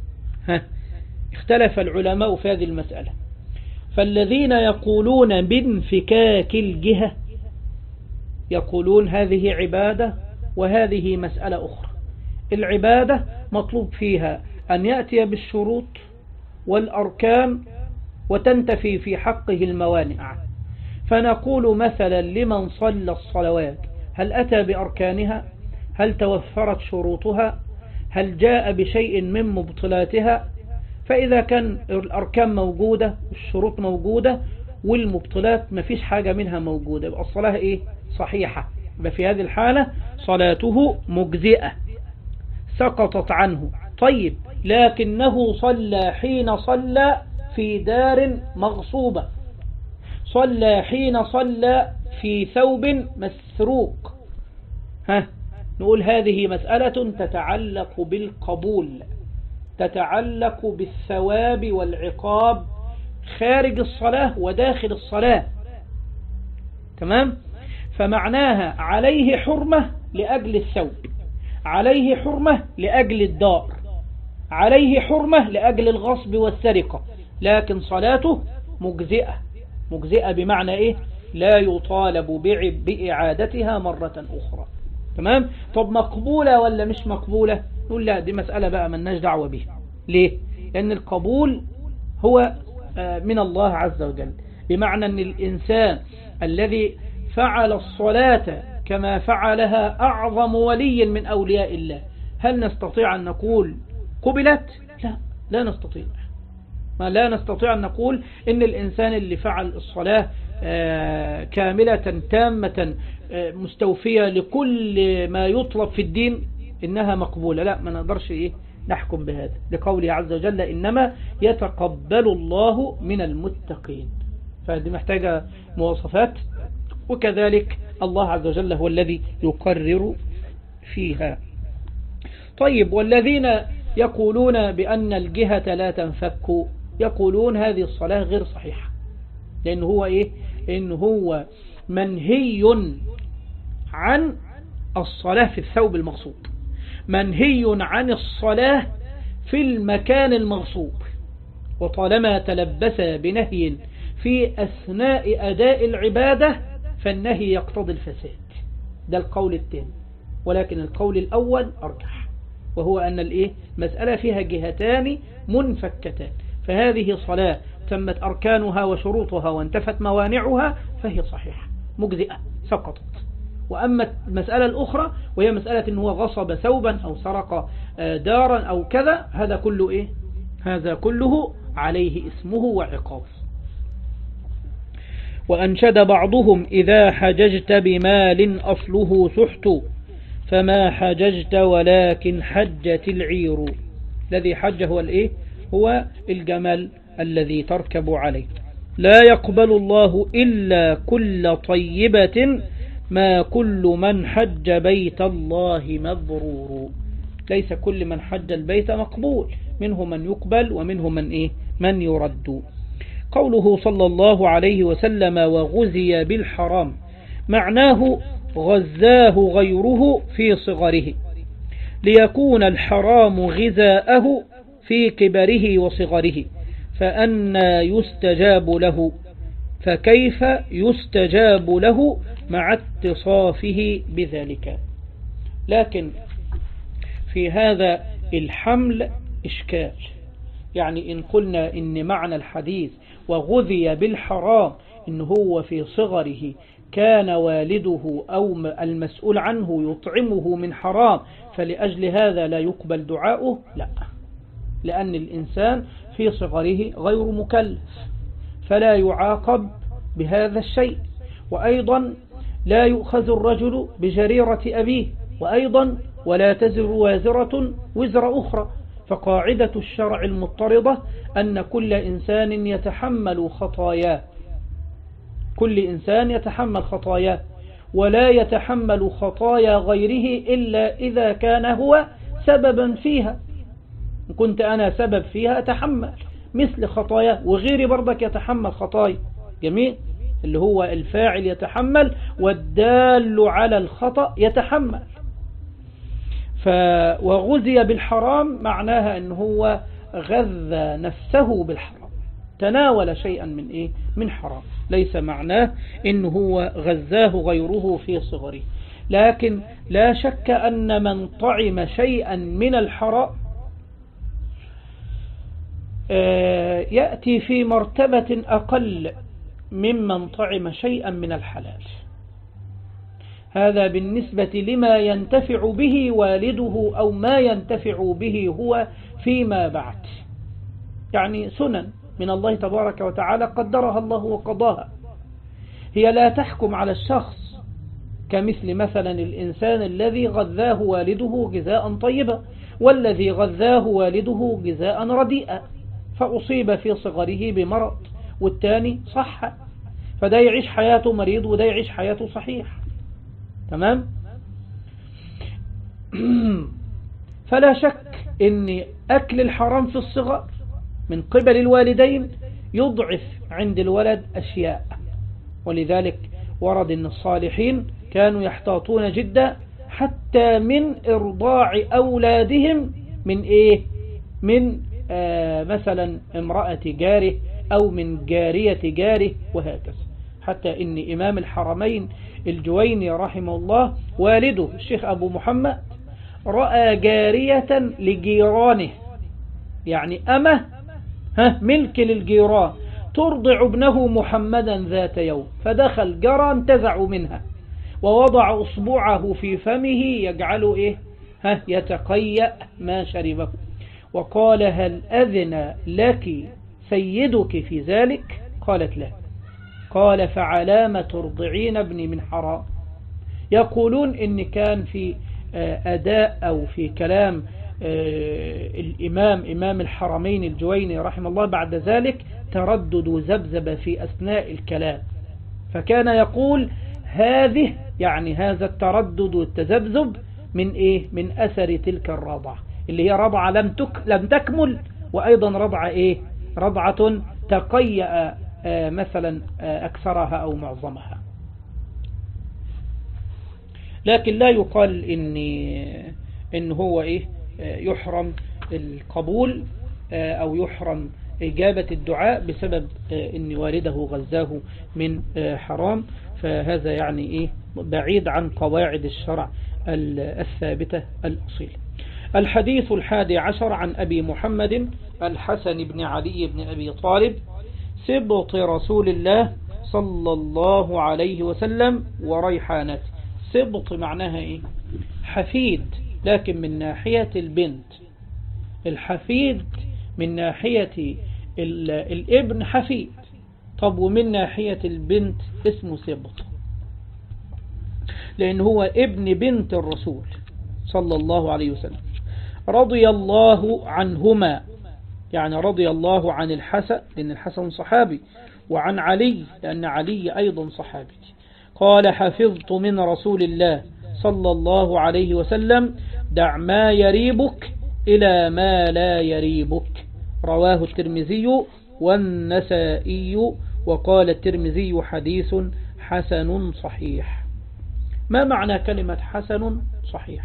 اختلف العلماء في هذه المسألة. فالذين يقولون بانفكاك الجهة يقولون هذه عبادة وهذه مسألة أخرى. العبادة مطلوب فيها أن يأتي بالشروط والأركان وتنتفي في حقه الموانع. فنقول مثلا لمن صلى الصلوات هل أتى بأركانها؟ هل توفرت شروطها؟ هل جاء بشيء من مبطلاتها؟ فإذا كان الأركان موجودة الشروط موجودة والمبطلات ما فيش حاجة منها موجودة يبقى الصلاة إيه؟ صحيحة. يبقى في هذه الحالة صلاته مجزئة سقطت عنه. طيب لكنه صلى حين صلى في دار مغصوبة صلى حين صلى في ثوب مسروق نقول هذه مسألة تتعلق بالقبول تتعلق بالثواب والعقاب خارج الصلاة وداخل الصلاة تمام. فمعناها عليه حرمة لأجل الثوب، عليه حرمة لأجل الدار، عليه حرمة لأجل الغصب والسرقة، لكن صلاته مجزئة. مجزئة بمعنى إيه؟ لا يطالب بإعادتها مرة أخرى. تمام. طب مقبولة ولا مش مقبولة؟ نقول لا، دي مسألة بقى ملناش دعوة بيها. ليه؟ لأن القبول هو من الله عز وجل، بمعنى أن الإنسان الذي فعل الصلاة كما فعلها أعظم ولي من أولياء الله، هل نستطيع أن نقول قبلت؟ لا، لا نستطيع. لا نستطيع أن نقول إن الإنسان اللي فعل الصلاة كاملة تامة مستوفية لكل ما يطلب في الدين إنها مقبولة. لا، ما نقدرش نحكم بهذا، لقوله عز وجل إنما يتقبل الله من المتقين. فهذه محتاجة مواصفات، وكذلك الله عز وجل هو الذي يقرر فيها. طيب، والذين يقولون بأن الجهة لا تنفك، يقولون هذه الصلاة غير صحيحة، لأنه هو إنه هو منهي عن الصلاة في الثوب المغصوب، منهي عن الصلاة في المكان المغصوب، وطالما تلبس بنهي في أثناء أداء العبادة فالنهي يقتضي الفساد. ده القول الثاني، ولكن القول الأول أرجح، وهو أن المسألة فيها جهتان منفكتان، فهذه صلاة تمت أركانها وشروطها وانتفت موانعها فهي صحيحة مجزئة سقطت. وأما المسألة الأخرى وهي مسألة أنه غصب ثوبا أو سرق دارا أو كذا، هذا كله هذا كله عليه اسمه وعقابه. وأنشد بعضهم إذا حججت بمال أصله سحت فما حججت ولكن حجت العير. الذي حج هو هو الجمل الذي تركب عليه. لا يقبل الله إلا كل طيبة ما كل من حج بيت الله مبرور. ليس كل من حج البيت مقبول، منه من يقبل ومنه من يرد. قوله صلى الله عليه وسلم وغزي بالحرام، معناه غزاه غيره في صغره ليكون الحرام غذاءه في كبره وصغره، فأنى يستجاب له، فكيف يستجاب له مع اتصافه بذلك. لكن في هذا الحمل إشكال، يعني إن قلنا إن معنى الحديث وغذي بالحرام إن هو في صغره كان والده أو المسؤول عنه يطعمه من حرام فلأجل هذا لا يقبل دعاؤه، لا، لأن الإنسان في صغره غير مكلف فلا يعاقب بهذا الشيء، وأيضا لا يؤخذ الرجل بجريرة أبيه، وأيضا ولا تزر وازرة وزر أخرى. فقاعدة الشرع المضطردة أن كل إنسان يتحمل خطاياه، كل إنسان يتحمل خطاياه، ولا يتحمل خطايا غيره إلا إذا كان هو سببا فيها. كنت أنا سبب فيها أتحمل مثل خطايا، وغيري برضك يتحمل خطايا. جميل، اللي هو الفاعل يتحمل والدال على الخطأ يتحمل. وغزي بالحرام معناها أنه هو غذى نفسه بالحرام، تناول شيئا من حرام، ليس معناه أنه هو غذاه غيره في صغره. لكن لا شك أن من طعم شيئا من الحرام يأتي في مرتبة أقل ممن طعم شيئا من الحلال. هذا بالنسبة لما ينتفع به والده أو ما ينتفع به هو فيما بعد، يعني سنن من الله تبارك وتعالى قدرها الله وقضاها، هي لا تحكم على الشخص، كمثل مثلا الإنسان الذي غذاه والده غذاء طيبا والذي غذاه والده غذاء رديئا، فأصيب في صغره بمرض والتاني صح، فده يعيش حياته مريض وده يعيش حياته صحيح. تمام. فلا شك ان اكل الحرام في الصغر من قبل الوالدين يضعف عند الولد اشياء، ولذلك ورد أن الصالحين كانوا يحتاطون جدا حتى من إرضاع أولادهم من إيه؟ من مثلا امرأة جاره أو من جارية جاره وهكذا. حتى إن إمام الحرمين الجويني رحمه الله والده الشيخ أبو محمد رأى جارية لجيرانه، يعني أمه ملك للجيران ترضع ابنه محمدا ذات يوم، فدخل جرى انتزعوا منها ووضع أصبعه في فمه يجعله إيه؟ يتقيأ ما شربه، وقال هل أذن لك سيدك في ذلك؟ قالت لا. قال فعلام ترضعين ابني من حرام. يقولون إن كان في أداء أو في كلام إمام الحرمين الجويني رحمه الله بعد ذلك تردد وذبذب في أثناء الكلام، فكان يقول هذه يعني هذا التردد والتذبذب من إيه؟ من أثر تلك الرضعة اللي هي رضعة لم تكمل، وأيضا رضعة إيه؟ رضعة تقيأ مثلا أكثرها أو معظمها. لكن لا يقال إن هو إيه؟ يحرم القبول أو يحرم إجابة الدعاء بسبب إن والده غزاه من حرام، فهذا يعني إيه؟ بعيد عن قواعد الشرع الثابتة الأصيل. الحديث 11 عن أبي محمد الحسن بن علي بن أبي طالب سبط رسول الله صلى الله عليه وسلم وريحانته. سبط معناها إيه؟ حفيد، لكن من ناحية البنت. الحفيد من ناحية الابن حفيد، طب ومن ناحية البنت اسمه سبط، لأنه هو ابن بنت الرسول صلى الله عليه وسلم. رضي الله عنهما، يعني رضي الله عن الحسن لأن الحسن صحابي، وعن علي لأن علي أيضا صحابي. قال حفظت من رسول الله صلى الله عليه وسلم دع ما يريبك إلى ما لا يريبك. رواه الترمذي والنسائي، وقال الترمذي حديث حسن صحيح. ما معنى كلمة حسن صحيح؟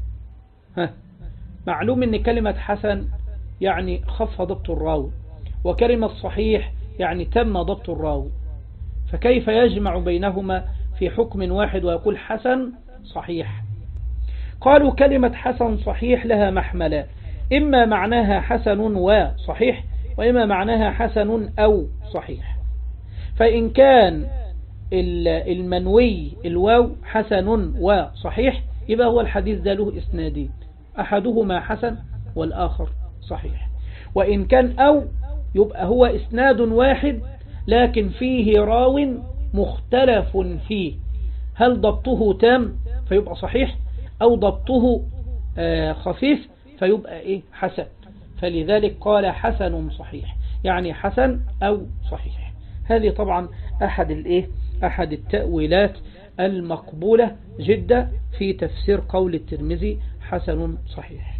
معلوم ان كلمة حسن يعني خف ضبط الراوي، وكلمة صحيح يعني تم ضبط الراوي، فكيف يجمع بينهما في حكم واحد ويقول حسن صحيح؟ قالوا كلمة حسن صحيح لها محملان، إما معناها حسن وصحيح، وإما معناها حسن أو صحيح. فإن كان المنوي الواو حسن وصحيح يبقى هو الحديث ده له إسنادين، أحدهما حسن والآخر صحيح. وإن كان أو يبقى هو إسناد واحد لكن فيه راو مختلف فيه، هل ضبطه تام فيبقى صحيح أو ضبطه خفيف فيبقى إيه؟ حسن. فلذلك قال حسن صحيح، يعني حسن أو صحيح. هذه طبعا أحد التأويلات المقبولة جدا في تفسير قول الترمذي حسن صحيح.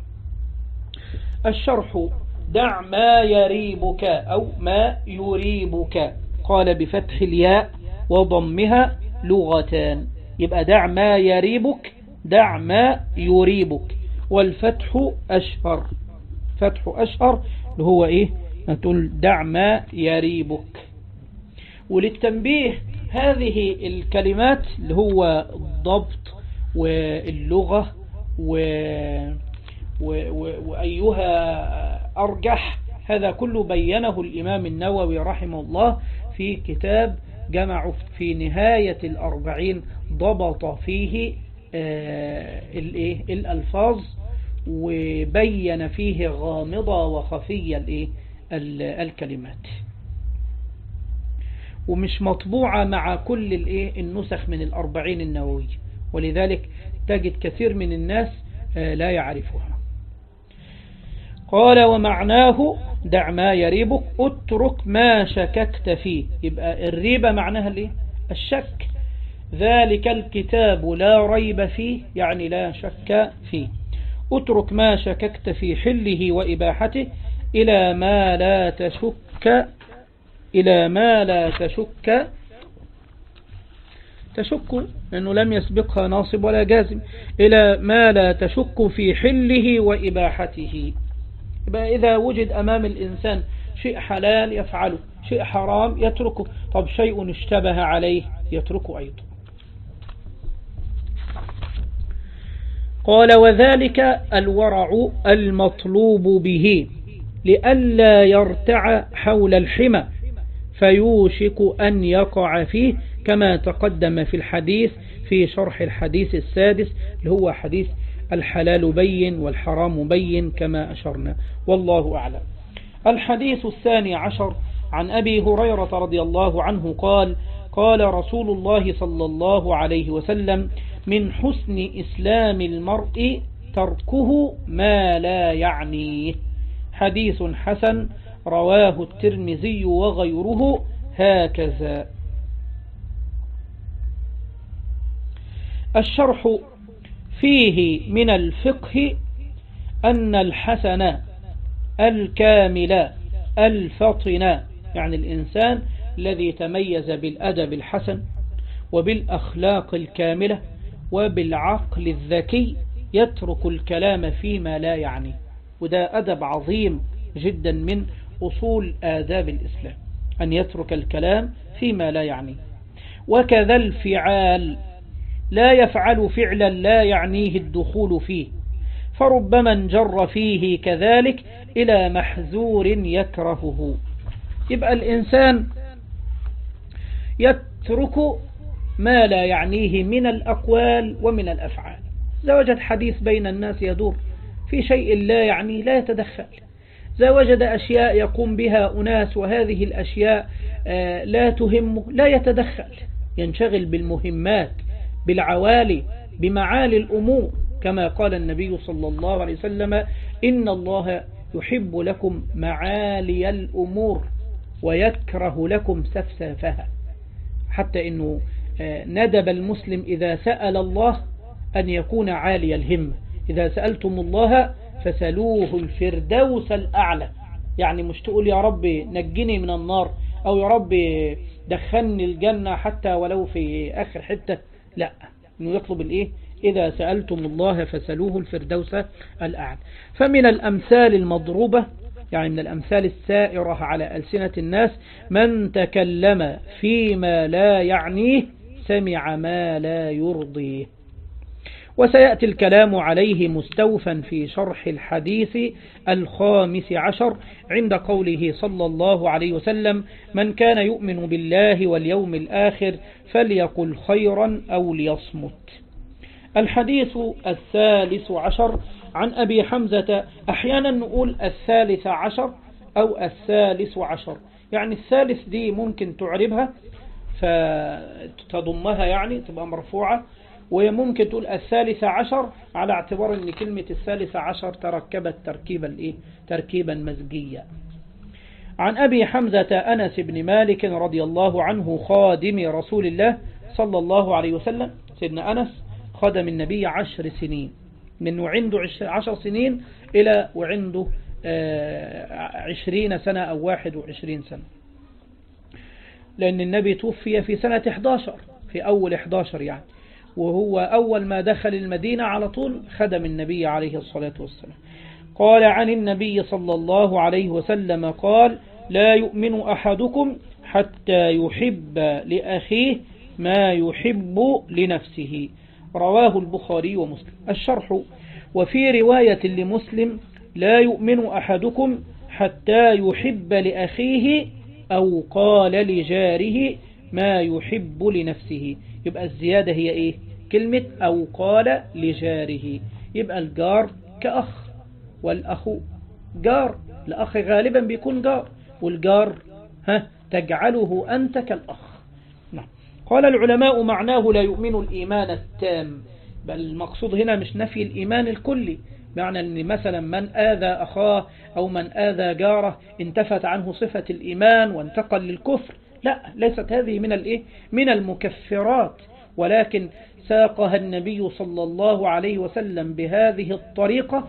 الشرح دع ما يريبك أو ما يريبك، قال بفتح الياء وضمها لغتان، يبقى دع ما يريبك دع ما يريبك، والفتح أشهر. فتح أشهر اللي هو إيه؟ نقول دع ما يريبك. وللتنبيه هذه الكلمات اللي هو الضبط واللغة وأيها أرجح، هذا كله بينه الإمام النووي رحمه الله في كتاب جمعه في نهاية الأربعين، ضبط فيه الألفاظ وبين فيه غامضة وخفية الكلمات، ومش مطبوعة مع كل النسخ من الأربعين النووي، ولذلك تجد كثير من الناس لا يعرفها. قال ومعناه دع ما يريبك اترك ما شككت فيه، يبقى الريبة معناها الشك. ذلك الكتاب لا ريب فيه يعني لا شك فيه. اترك ما شككت في حله وإباحته إلى ما لا تشك تشك أنه لم يسبقها ناصب ولا جازم، إلى ما لا تشك في حله وإباحته. يبقى إذا وجد أمام الإنسان شيء حلال يفعله، شيء حرام يتركه، طب شيء اشتبه عليه يتركه أيضا. قال وذلك الورع المطلوب به لئلا يرتع حول الحمى فيوشك أن يقع فيه، كما تقدم في الحديث في شرح الحديث السادس اللي هو حديث الحلال بين والحرام بين كما أشرنا، والله أعلم. الحديث 12 عن أبي هريرة رضي الله عنه قال قال رسول الله صلى الله عليه وسلم: من حسن إسلام المرء تركه ما لا يعنيه. حديث حسن رواه الترمذي وغيره هكذا. الشرح: فيه من الفقه أن الحسن الكامل الفطن، يعني الإنسان الذي تميز بالأدب الحسن وبالأخلاق الكاملة وبالعقل الذكي يترك الكلام فيما لا يعني، وده أدب عظيم جدا من أصول آداب الإسلام، أن يترك الكلام فيما لا يعني. وكذا الفعال لا يفعل فعلا لا يعنيه الدخول فيه، فربما انجر فيه كذلك إلى محذور يكرهه. يبقى الإنسان يترك ما لا يعنيه من الأقوال ومن الأفعال. إذا وجد حديث بين الناس يدور في شيء لا يعني لا يتدخل، إذا وجد أشياء يقوم بها أناس وهذه الأشياء لا تهمه لا يتدخل، ينشغل بالمهمات بالعوالي بمعالي الأمور، كما قال النبي صلى الله عليه وسلم: إن الله يحب لكم معالي الأمور ويكره لكم سفسافها. حتى إنه ندب المسلم إذا سأل الله أن يكون عالي الهمة. إذا سألتم الله فسلوه الفردوس الأعلى، يعني مش تقول يا رب نجني من النار أو يا رب دخلني الجنة حتى ولو في آخر حتة، لا، إنه يطلب الإيه؟ إذا سألتم الله فسلوه الفردوس الأعلى. فمن الأمثال المضروبة، يعني من الأمثال السائرة على ألسنة الناس: من تكلم فيما لا يعنيه سمع ما لا يرضيه. وسيأتي الكلام عليه مستوفا في شرح الحديث 15 عند قوله صلى الله عليه وسلم: من كان يؤمن بالله واليوم الآخر فليقل خيرا أو ليصمت. الحديث 13 عن أبي حمزة. أحيانا نقول 13 أو 13، يعني الثالث دي ممكن تعربها فتضمها يعني تبقى مرفوعة، وممكن تقول 13 على اعتبار أن كلمة 13 تركبت تركيبا مزجيا. عن أبي حمزة أنس بن مالك رضي الله عنه خادم رسول الله صلى الله عليه وسلم. سيدنا أنس خدم النبي 10 سنين، من وعنده 10 سنين إلى وعنده 20 سنة أو 21 سنة، لأن النبي توفي في سنة 11 في أول 11 يعني، وهو أول ما دخل المدينة على طول خدم النبي عليه الصلاة والسلام. قال عن النبي صلى الله عليه وسلم قال: لا يؤمن أحدكم حتى يحب لأخيه ما يحب لنفسه. رواه البخاري ومسلم. الشرح: وفي رواية لمسلم: لا يؤمن أحدكم حتى يحب لأخيه أو قال لجاره ما يحب لنفسه. يبقى الزيادة هي إيه؟ كلمة أو قال لجاره. يبقى الجار كأخ، والأخ جار، الأخ غالبا بيكون جار، والجار تجعله أنت كالأخ. نعم. قال العلماء: معناه لا يؤمن الإيمان التام، بل المقصود هنا مش نفي الإيمان الكلي، معنى أن مثلا من آذى أخاه أو من آذى جاره انتفت عنه صفة الإيمان وانتقل للكفر، لا، ليست هذه من المكفرات، ولكن ساقها النبي صلى الله عليه وسلم بهذه الطريقة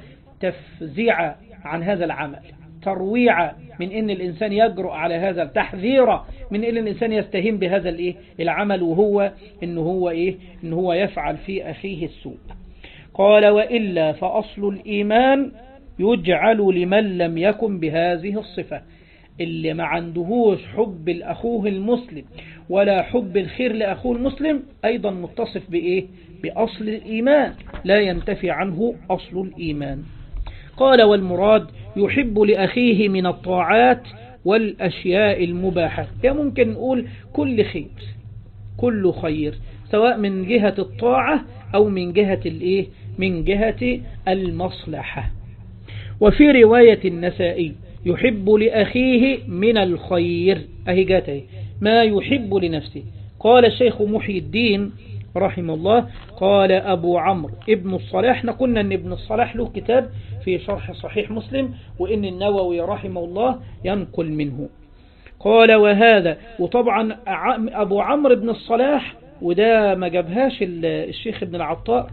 تفزيع عن هذا العمل، ترويع من أن الإنسان يجرؤ على هذا، تحذيرا من إن الإنسان يستهين بهذا الإيه العمل، وهو إن هو يفعل في أخيه السوء. قال وإلا فأصل الإيمان يجعل لمن لم يكن بهذه الصفة، اللي ما عندهوش حب لأخوه المسلم ولا حب الخير لأخوه المسلم أيضا متصف بإيه؟ بأصل الإيمان، لا ينتفي عنه أصل الإيمان. قال والمراد يحب لأخيه من الطاعات والأشياء المباحة، يعني ممكن نقول كل خير، كل خير سواء من جهة الطاعة أو من جهة الإيه؟ من جهة المصلحة. وفي رواية النسائي يحب لأخيه من الخير، أهي جاته ما يحب لنفسه. قال الشيخ محي الدين رحمه الله قال أبو عمرو ابن الصلاح، قلنا أن ابن الصلاح له كتاب في شرح صحيح مسلم، وإن النووي رحمه الله ينقل منه. قال وهذا، وطبعا أبو عمرو ابن الصلاح وده ما جابهاش الشيخ ابن العطار،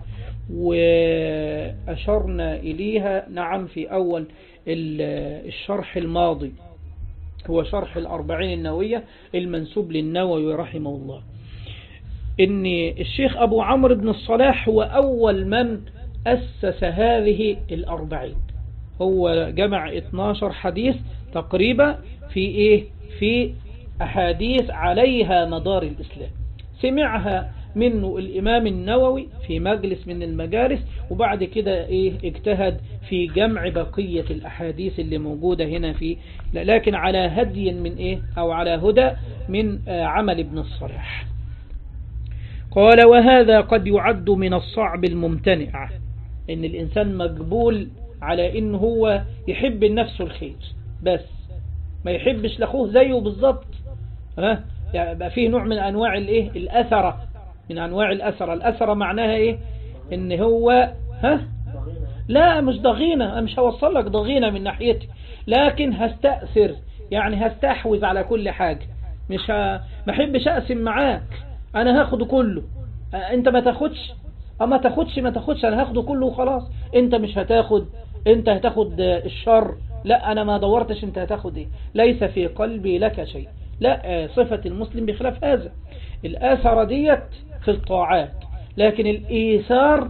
وأشرنا إليها نعم في أول الشرح الماضي، هو شرح الأربعين النووية المنسوب للنووي رحمه الله، إن الشيخ أبو عمرو بن الصلاح هو أول من أسس هذه الأربعين. هو جمع 12 حديث تقريبا في أحاديث عليها مدار الإسلام، سمعها منه الإمام النووي في مجلس من المجالس، وبعد كده اجتهد في جمع بقية الأحاديث اللي موجودة هنا لكن على هدي من أو على هدى من عمل ابن الصلاح. قال وهذا قد يعد من الصعب الممتنع، إن الإنسان مقبول على إن هو يحب النفس الخير بس ما يحبش لأخوه زيه بالضبط، يعني بقى فيه نوع من أنواع الأثرة، من أنواع الأثرة معناها إن هو لا مش ضغينة، أنا مش هوصل لك ضغينة من ناحيتي، لكن هستأثر، يعني هستحوذ على كل حاجة، مش ما احبش أقسم معاك، أنا هاخده كله، أنت ما تاخدش، ما تاخدش، أنا هاخده كله وخلاص، أنت مش هتاخد، أنت هتاخد الشر، لا أنا ما دورتش أنت هتاخد ليس في قلبي لك شيء، لا، صفة المسلم بخلاف هذا، الآثرة ديت في الطاعات، لكن الإيثار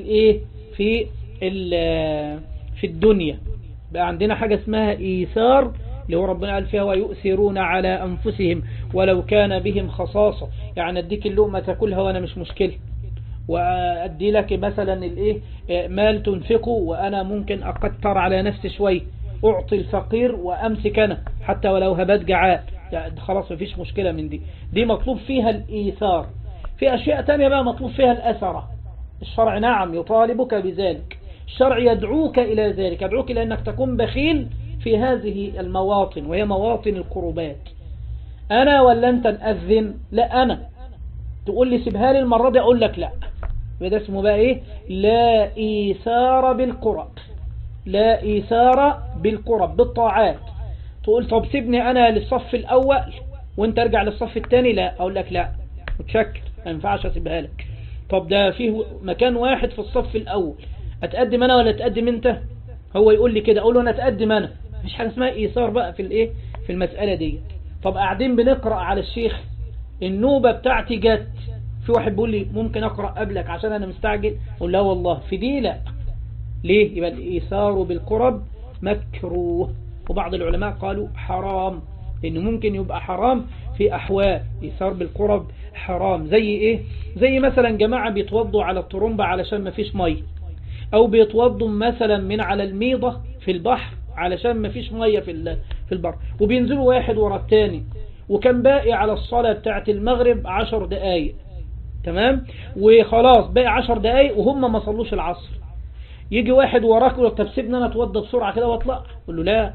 في الدنيا بقى عندنا حاجة اسمها إيثار، اللي هو ربنا قال فيها ويؤثرون على أنفسهم ولو كان بهم خصاصة، يعني أديك اللقمة تاكلها وأنا مش مشكلة، وأدي لك مثلا مال تنفقه وأنا ممكن أقتر على نفسي شوي، أعطي الفقير وأمسك أنا حتى ولو هبات جعان، يعني خلاص مفيش مشكلة من دي مطلوب فيها الإيثار. في أشياء تانية بقى مطلوب فيها الأثرة، الشرع نعم يطالبك بذلك، الشرع يدعوك إلى ذلك، يدعوك إلى أنك تكون بخيل في هذه المواطن، وهي مواطن القربات. أنا ولا أنت نأذن؟ لا أنا، تقول لي سيبها لي المرة دي أقول لك لا، وده اسمه بقى لا إيثار بالقرب، لا إيثار بالقرب بالطاعات. تقول طب سيبني أنا للصف الأول وانت ارجع للصف الثاني، لا أقول لك لا متشكر، ما ينفعش أسيبها لك. طب ده فيه مكان واحد في الصف الأول، أتقدم أنا ولا تقدم أنت؟ هو يقول لي كده، أقول له أنا أتقدم أنا، مش حاجة اسمها إيثار بقى في المسألة دي. طب قاعدين بنقرأ على الشيخ، النوبة بتاعتي جت، في واحد بيقول لي ممكن أقرأ قبلك عشان أنا مستعجل، أقول لا والله في دي لا. ليه؟ يبقى الإيثار بالقرب مكروه، وبعض العلماء قالوا حرام، لأنه ممكن يبقى حرام في أحوال، إيثار بالقرب حرام. زي زي مثلا جماعة بيتوضوا على الطرمبة علشان ما فيش مية، أو بيتوضوا مثلا من على الميضة في البحر علشان ما فيش مية في البر، وبينزلوا واحد ورا التاني، وكان باقي على الصلاة بتاعت المغرب 10 دقايق، تمام، وخلاص باقي 10 دقايق وهم ما صلوش العصر، يجي واحد وراك يقول طب سيبني انا اتوضى بسرعة كده واطلع، قول له لا،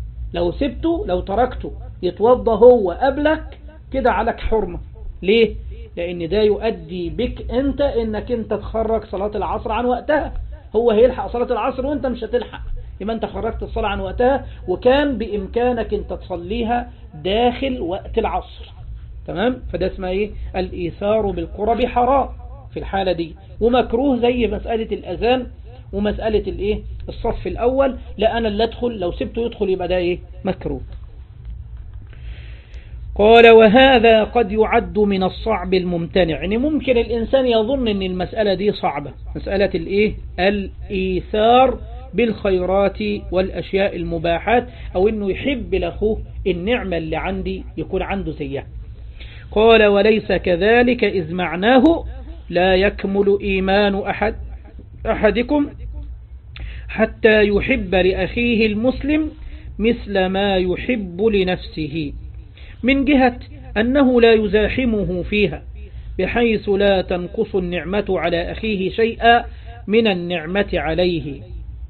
لو تركته يتوضى هو قبلك كده عليك حرمة. ليه؟ لان ده يؤدي بك انت انك انت تخرج صلاة العصر عن وقتها، هو هيلحق صلاة العصر وانت مش هتلحق، يبقى انت خرجت الصلاة عن وقتها، وكان بامكانك انت تصليها داخل وقت العصر، تمام. فده اسمه الإيثار بالقرب حرام في الحالة دي، ومكروه زي مسألة الأذان ومسألة الصف الأول، لا أنا اللي أدخل، لو سبته يدخل يبقى ده مكروه. قال وهذا قد يعد من الصعب الممتنع. يعني ممكن الإنسان يظن أن المسألة دي صعبة، مسألة الإيثار بالخيرات والأشياء المباحات، أو أنه يحب لأخوه النعمة اللي عندي يكون عنده زيها. قال وليس كذلك، إذ معناه لا يكمل إيمان أحدكم حتى يحب لأخيه المسلم مثل ما يحب لنفسه، من جهة أنه لا يزاحمه فيها، بحيث لا تنقص النعمة على أخيه شيئا من النعمة عليه،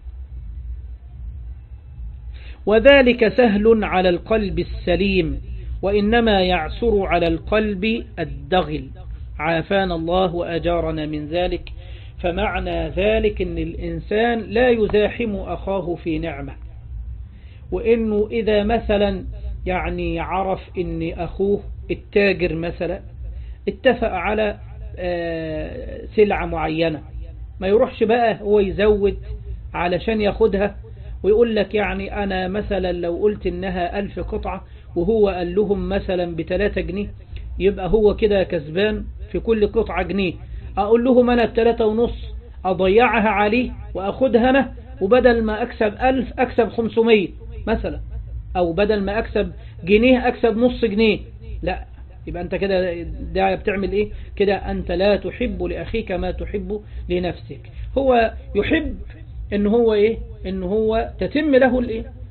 وذلك سهل على القلب السليم، وإنما يعسر على القلب الدغل، عافانا الله وأجارنا من ذلك. فمعنى ذلك أن الإنسان لا يزاحم أخاه في نعمة، وإنه إذا مثلا يعني عرف أن أخوه التاجر مثلا اتفق على سلعة معينة، ما يروحش بقى هو يزود علشان ياخدها ويقول لك يعني أنا مثلا لو قلت إنها 1000 قطعة وهو قال لهم مثلا ب3 جنيه، يبقى هو كده كسبان في كل قطعة جنيه. أقول لهم أنا ب3.5 أضيعها عليه وأخدها أنا، وبدل ما أكسب 1000 أكسب 500 مثلا، أو بدل ما أكسب جنيه أكسب نص جنيه. لا، يبقى أنت كده ده بتعمل إيه كده؟ أنت لا تحب لأخيك ما تحب لنفسك. هو يحب إن هو إن هو تتم له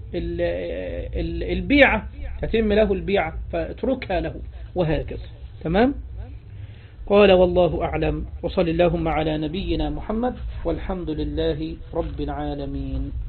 البيعة، تتم له البيعة فاتركها له، وهكذا. تمام. قال والله أعلم، وصل اللهم على نبينا محمد، والحمد لله رب العالمين.